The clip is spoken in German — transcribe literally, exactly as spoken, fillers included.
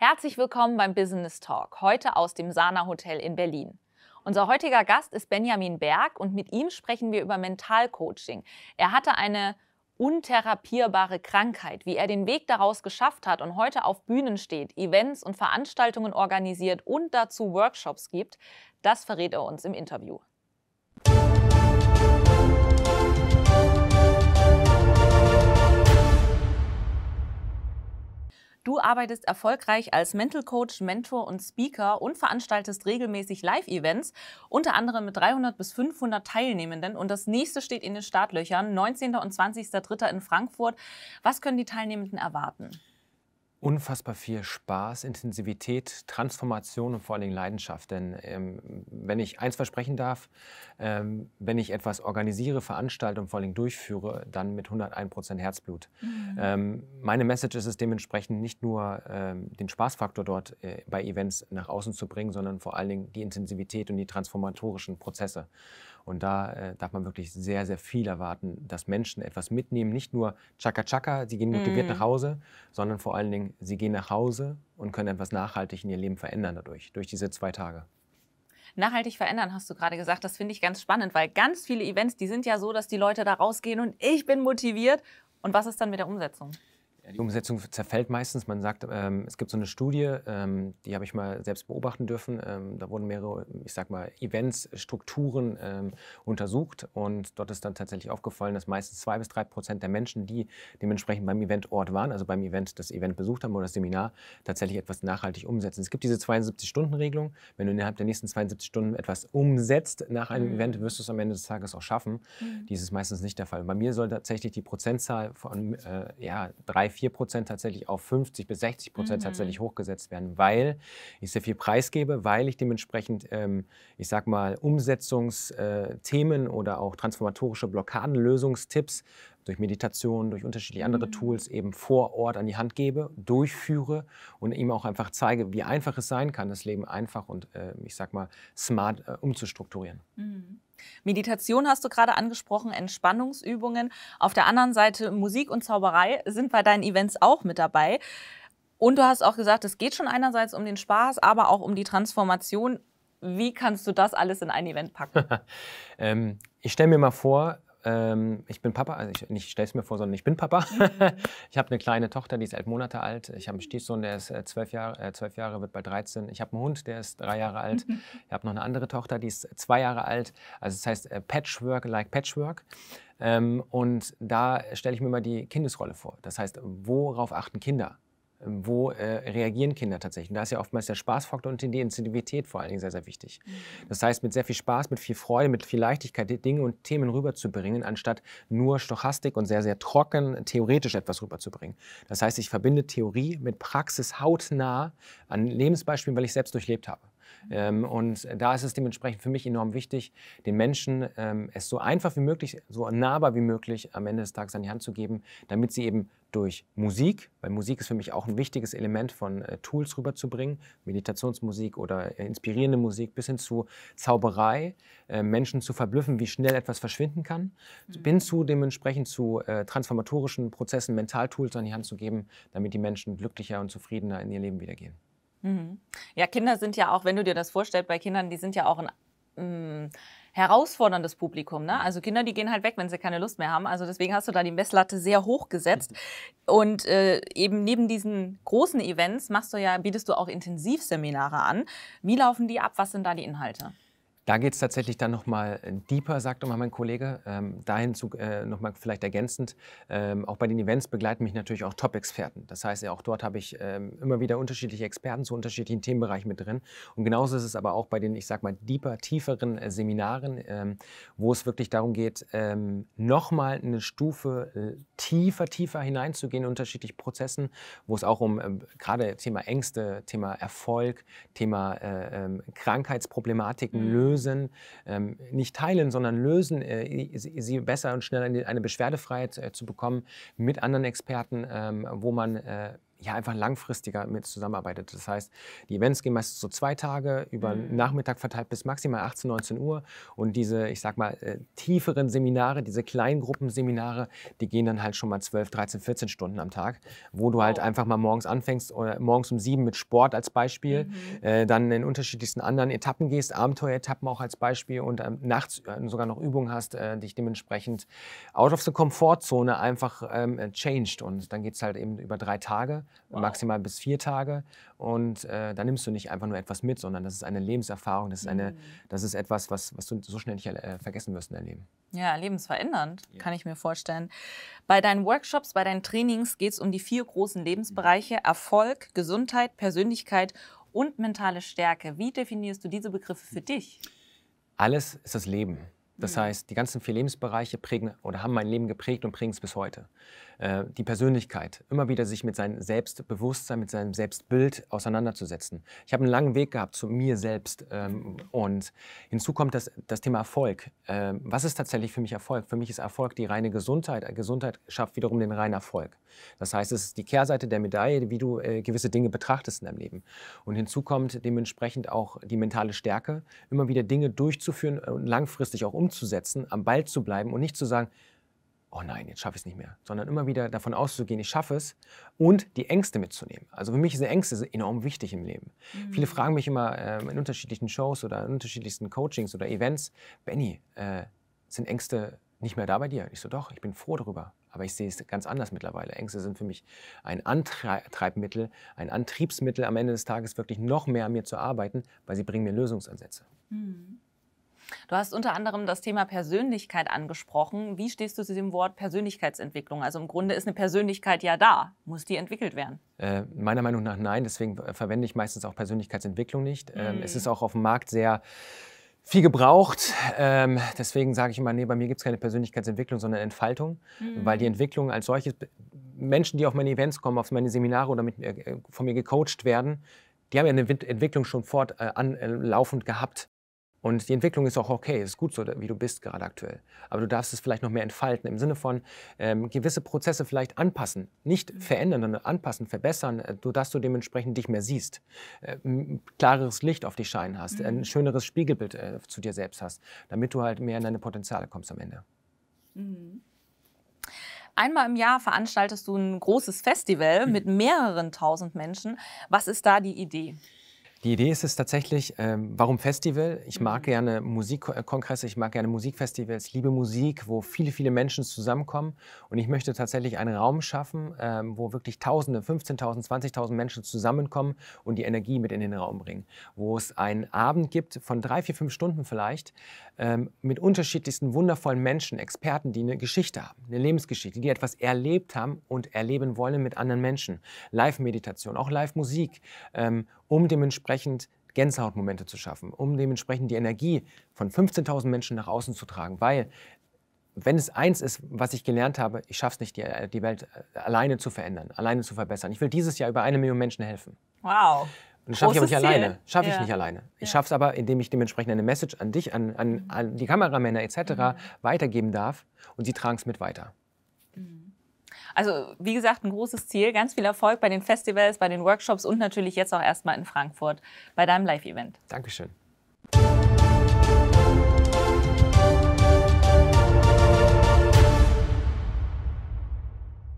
Herzlich willkommen beim Business Talk, heute aus dem Sana Hotel in Berlin. Unser heutiger Gast ist Benjamin Berg und mit ihm sprechen wir über Mentalcoaching. Er hatte eine untherapierbare Krankheit, wie er den Weg daraus geschafft hat und heute auf Bühnen steht, Events und Veranstaltungen organisiert und dazu Workshops gibt, das verrät er uns im Interview. Du arbeitest erfolgreich als Mental Coach, Mentor und Speaker und veranstaltest regelmäßig Live-Events, unter anderem mit dreihundert bis fünfhundert Teilnehmenden. Und das nächste steht in den Startlöchern, neunzehnten und zwanzigsten dritten in Frankfurt. Was können die Teilnehmenden erwarten? Unfassbar viel Spaß, Intensivität, Transformation und vor allen Dingen Leidenschaft. Denn ähm, wenn ich eins versprechen darf, ähm, wenn ich etwas organisiere, veranstalte und vor allen Dingen durchführe, dann mit hunderteins Prozent Herzblut. Mhm. Ähm, meine Message ist es dementsprechend nicht nur ähm, den Spaßfaktor dort äh, bei Events nach außen zu bringen, sondern vor allen Dingen die Intensivität und die transformatorischen Prozesse. Und da äh, darf man wirklich sehr, sehr viel erwarten, dass Menschen etwas mitnehmen. Nicht nur Chaka-Chaka, sie gehen motiviert mm. nach Hause, sondern vor allen Dingen, sie gehen nach Hause und können etwas nachhaltig in ihr Leben verändern dadurch, durch diese zwei Tage. Nachhaltig verändern, hast du gerade gesagt. Das finde ich ganz spannend, weil ganz viele Events, die sind ja so, dass die Leute da rausgehen und ich bin motiviert. Und was ist dann mit der Umsetzung? Die Umsetzung zerfällt meistens. Man sagt, ähm, es gibt so eine Studie, ähm, die habe ich mal selbst beobachten dürfen. Ähm, da wurden mehrere, ich sag mal, Events, Strukturen ähm, untersucht. Und dort ist dann tatsächlich aufgefallen, dass meistens zwei bis drei Prozent der Menschen, die dementsprechend beim Eventort waren, also beim Event das Event besucht haben oder das Seminar, tatsächlich etwas nachhaltig umsetzen. Es gibt diese zweiundsiebzig-Stunden-Regelung. Wenn du innerhalb der nächsten zweiundsiebzig Stunden etwas umsetzt nach einem mhm. Event, wirst du es am Ende des Tages auch schaffen. Mhm. Dies ist meistens nicht der Fall. Bei mir soll tatsächlich die Prozentzahl von äh, ja, drei, vier Prozent tatsächlich auf fünfzig bis sechzig Prozent mhm. tatsächlich hochgesetzt werden, weil ich sehr viel preisgebe, weil ich dementsprechend, ähm, ich sag mal, Umsetzungsthemen oder auch transformatorische Blockadenlösungstipps durch Meditation, durch unterschiedliche andere mhm. Tools eben vor Ort an die Hand gebe, durchführe und ihm auch einfach zeige, wie einfach es sein kann, das Leben einfach und, äh, ich sag mal, smart äh, umzustrukturieren. Mhm. Meditation hast du gerade angesprochen, Entspannungsübungen. Auf der anderen Seite Musik und Zauberei sind bei deinen Events auch mit dabei. Und du hast auch gesagt, es geht schon einerseits um den Spaß, aber auch um die Transformation. Wie kannst du das alles in ein Event packen? ähm, ich stelle mir mal vor, ähm, ich bin Papa, also ich, nicht stelle es mir vor, sondern ich bin Papa. Mhm. Ich habe eine kleine Tochter, die ist elf Monate alt. Ich habe einen Stiefsohn, der ist äh, zwölf Jahre, äh, zwölf Jahre, wird bald dreizehn. Ich habe einen Hund, der ist drei Jahre alt. Mhm. Ich habe noch eine andere Tochter, die ist zwei Jahre alt. Also das heißt äh, Patchwork like Patchwork. Ähm, und da stelle ich mir mal die Kindesrolle vor. Das heißt, worauf achten Kinder? Wo äh, reagieren Kinder tatsächlich? Und da ist ja oftmals der Spaßfaktor und die Intensivität vor allen Dingen sehr, sehr wichtig. Mhm. Das heißt, mit sehr viel Spaß, mit viel Freude, mit viel Leichtigkeit die Dinge und Themen rüberzubringen, anstatt nur Stochastik und sehr, sehr trocken theoretisch etwas rüberzubringen. Das heißt, ich verbinde Theorie mit Praxis hautnah an Lebensbeispielen, weil ich selbst durchlebt habe. Ähm, und da ist es dementsprechend für mich enorm wichtig, den Menschen ähm, es so einfach wie möglich, so nahbar wie möglich am Ende des Tages an die Hand zu geben, damit sie eben durch Musik, weil Musik ist für mich auch ein wichtiges Element von äh, Tools rüberzubringen, Meditationsmusik oder äh, inspirierende Musik bis hin zu Zauberei, äh, Menschen zu verblüffen, wie schnell etwas verschwinden kann, mhm. bin zu dementsprechend zu äh, transformatorischen Prozessen, Mentaltools an die Hand zu geben, damit die Menschen glücklicher und zufriedener in ihr Leben wiedergehen. Ja, Kinder sind ja auch, wenn du dir das vorstellst, bei Kindern, die sind ja auch ein ähm, herausforderndes Publikum. Ne? Also Kinder, die gehen halt weg, wenn sie keine Lust mehr haben. Also deswegen hast du da die Messlatte sehr hoch gesetzt. Und äh, eben neben diesen großen Events machst du ja, bietest du auch Intensivseminare an. Wie laufen die ab? Was sind da die Inhalte? Da geht es tatsächlich dann nochmal deeper, sagt nochmal mein Kollege. Ähm, dahin zu, äh, nochmal vielleicht ergänzend, ähm, auch bei den Events begleiten mich natürlich auch Top-Experten. Das heißt, ja, auch dort habe ich ähm, immer wieder unterschiedliche Experten zu unterschiedlichen Themenbereichen mit drin. Und genauso ist es aber auch bei den, ich sag mal, deeper, tieferen äh, Seminaren, ähm, wo es wirklich darum geht, ähm, nochmal eine Stufe äh, tiefer, tiefer hineinzugehen in unterschiedliche Prozessen, wo es auch um ähm, gerade Thema Ängste, Thema Erfolg, Thema äh, ähm, Krankheitsproblematiken, mhm. lösen, ähm, nicht teilen, sondern lösen, äh, sie, sie besser und schneller in eine Beschwerdefreiheit äh, zu bekommen mit anderen Experten, ähm, wo man äh, ja, einfach langfristiger mit zusammenarbeitet. Das heißt, die Events gehen meistens so zwei Tage über den Nachmittag verteilt bis maximal achtzehn, neunzehn Uhr. Und diese, ich sag mal, äh, tieferen Seminare, diese Kleingruppenseminare, die gehen dann halt schon mal zwölf, dreizehn, vierzehn Stunden am Tag, wo du halt Oh. einfach mal morgens anfängst oder morgens um sieben mit Sport als Beispiel, Mhm. äh, dann in unterschiedlichsten anderen Etappen gehst, Abenteueretappen auch als Beispiel und ähm, nachts äh, sogar noch Übungen hast, äh, dich dementsprechend out of the Komfortzone einfach ähm, changed. Und dann geht es halt eben über drei Tage, Wow. maximal bis vier Tage. Und äh, da nimmst du nicht einfach nur etwas mit, sondern das ist eine Lebenserfahrung, das ist, eine, Mhm. das ist etwas, was, was du so schnell nicht äh, vergessen wirst in deinem Leben. Ja, lebensverändernd, Ja. kann ich mir vorstellen. Bei deinen Workshops, bei deinen Trainings geht es um die vier großen Lebensbereiche: Erfolg, Gesundheit, Persönlichkeit und mentale Stärke. Wie definierst du diese Begriffe für dich? Alles ist das Leben. Das Mhm. heißt, die ganzen vier Lebensbereiche prägen oder haben mein Leben geprägt und prägen es bis heute. Äh, die Persönlichkeit, immer wieder sich mit seinem Selbstbewusstsein, mit seinem Selbstbild auseinanderzusetzen. Ich habe einen langen Weg gehabt zu mir selbst ähm, und hinzu kommt das, das Thema Erfolg. Ähm, was ist tatsächlich für mich Erfolg? Für mich ist Erfolg die reine Gesundheit. Gesundheit schafft wiederum den reinen Erfolg. Das heißt, es ist die Kehrseite der Medaille, wie du äh, gewisse Dinge betrachtest in deinem Leben. Und hinzu kommt dementsprechend auch die mentale Stärke, immer wieder Dinge durchzuführen und langfristig auch umzusetzen, am Ball zu bleiben und nicht zu sagen, oh nein, jetzt schaffe ich es nicht mehr, sondern immer wieder davon auszugehen, ich schaffe es und die Ängste mitzunehmen. Also für mich sind Ängste enorm wichtig im Leben. Mhm. Viele fragen mich immer äh, in unterschiedlichen Shows oder in unterschiedlichsten Coachings oder Events, Benny, äh, sind Ängste nicht mehr da bei dir? Ich so, doch, ich bin froh darüber, aber ich sehe es ganz anders mittlerweile. Ängste sind für mich ein Antreibmittel, ein Antriebsmittel, am Ende des Tages wirklich noch mehr an mir zu arbeiten, weil sie bringen mir Lösungsansätze. Mhm. Du hast unter anderem das Thema Persönlichkeit angesprochen. Wie stehst du zu dem Wort Persönlichkeitsentwicklung? Also im Grunde ist eine Persönlichkeit ja da. Muss die entwickelt werden? Äh, meiner Meinung nach nein, deswegen äh, verwende ich meistens auch Persönlichkeitsentwicklung nicht. Ähm, Mhm. Es ist auch auf dem Markt sehr viel gebraucht. Ähm, deswegen sage ich immer, nee, bei mir gibt es keine Persönlichkeitsentwicklung, sondern Entfaltung. Mhm. Weil die Entwicklung als solches, Menschen, die auf meine Events kommen, auf meine Seminare oder mit, äh, von mir gecoacht werden, die haben ja eine Wit- Entwicklung schon fort äh, anlaufend gehabt. Und die Entwicklung ist auch okay, ist gut so, wie du bist gerade aktuell. Aber du darfst es vielleicht noch mehr entfalten, im Sinne von ähm, gewisse Prozesse vielleicht anpassen. Nicht verändern, sondern anpassen, verbessern, äh, sodass du dementsprechend dich mehr siehst. Äh, ein klareres Licht auf dich scheinen hast, Mhm. ein schöneres Spiegelbild äh, zu dir selbst hast, damit du halt mehr in deine Potenziale kommst am Ende. Mhm. Einmal im Jahr veranstaltest du ein großes Festival mit mehreren tausend Menschen. Was ist da die Idee? Die Idee ist es tatsächlich, ähm, warum Festival? Ich mag Mhm. gerne Musikkongresse, ich mag gerne Musikfestivals, ich liebe Musik, wo viele, viele Menschen zusammenkommen. Und ich möchte tatsächlich einen Raum schaffen, ähm, wo wirklich Tausende, fünfzehntausend, zwanzigtausend Menschen zusammenkommen und die Energie mit in den Raum bringen. Wo es einen Abend gibt von drei, vier, fünf Stunden vielleicht, ähm, mit unterschiedlichsten wundervollen Menschen, Experten, die eine Geschichte haben, eine Lebensgeschichte, die etwas erlebt haben und erleben wollen mit anderen Menschen. Live-Meditation, auch Live-Musik, ähm, um dementsprechend Gänsehautmomente zu schaffen, um dementsprechend die Energie von fünfzehntausend Menschen nach außen zu tragen. Weil, wenn es eins ist, was ich gelernt habe, ich schaffe es nicht, die, die Welt alleine zu verändern, alleine zu verbessern. Ich will dieses Jahr über eine Million Menschen helfen. Wow. Und das schaffe ich aber nicht Großes Ziel. alleine. Schaffe ich Ja. nicht alleine. Ich Ja. schaffe es aber, indem ich dementsprechend eine Message an dich, an, an, an die Kameramänner et cetera weitergeben darf und sie tragen es mit weiter. Also wie gesagt, ein großes Ziel. Ganz viel Erfolg bei den Festivals, bei den Workshops und natürlich jetzt auch erstmal in Frankfurt bei deinem Live-Event. Dankeschön.